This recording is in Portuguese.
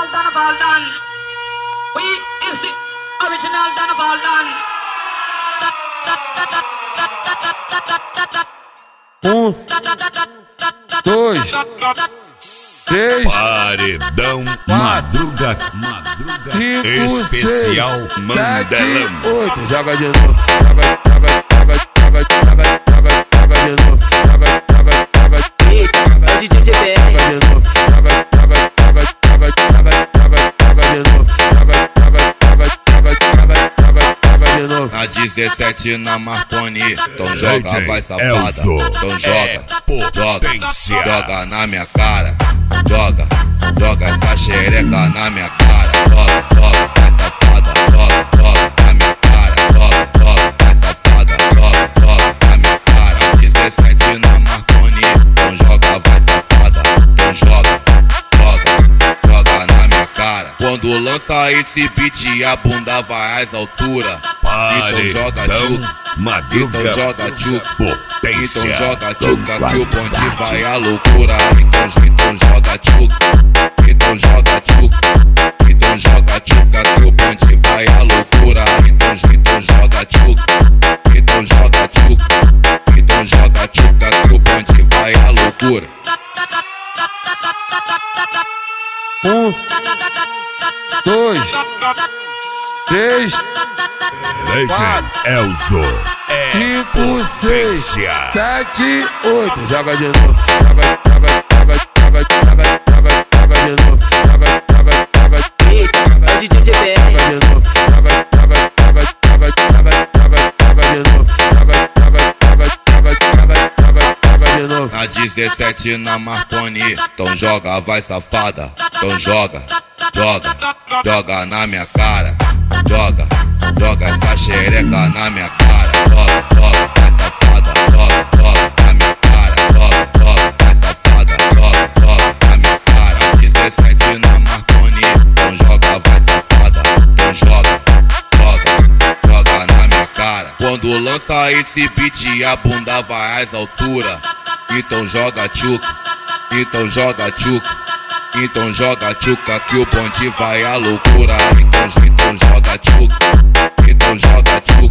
Dana Baldan. We is the original Dana Baldan. Dois, três, Paredão Madruga Especial Mandelão. 8, joga de novo, joga de novo, É o DJ GBR. Na 17 na Marconi, então joga, vai safada. Então joga, joga na minha cara. Joga essa xereca na minha cara. Joga, vai safada. Joga na minha cara. Joga, vai safada. Joga na minha cara. 17 na Marconi, então joga, vai safada. Então joga na minha cara. Quando lança esse beat, a bunda vai às alturas. Então joga tchuca, Madruga então joga tchuca, Potência. então joga tchuca, que o bonde vai à loucura. Então joga tchuca, então joga tchuca, então joga tchuca, que o bonde vai à loucura. Então joga tchuca, então joga tchuca, então joga tchuca, que o bonde vai à loucura. Dois, três, Legend Elzo. 5, 6, Potência. 7, 8, joga de novo, joga de novo, É o DJ GBR. Na 17 na Marconi, então joga, vai safada. Então joga na minha cara. Joga essa xereca na minha cara. Joga, vai safada. Joga na minha cara. Joga, vai safada. Joga na minha cara. 17 na Marconi, então joga, vai safada. Então joga na minha cara. Quando lança esse beat, a bunda vai às alturas. Então joga tchuca, então joga tchuca, então joga tchuca, que o bonde vai à loucura. Então joga tchuca, então joga tchuca.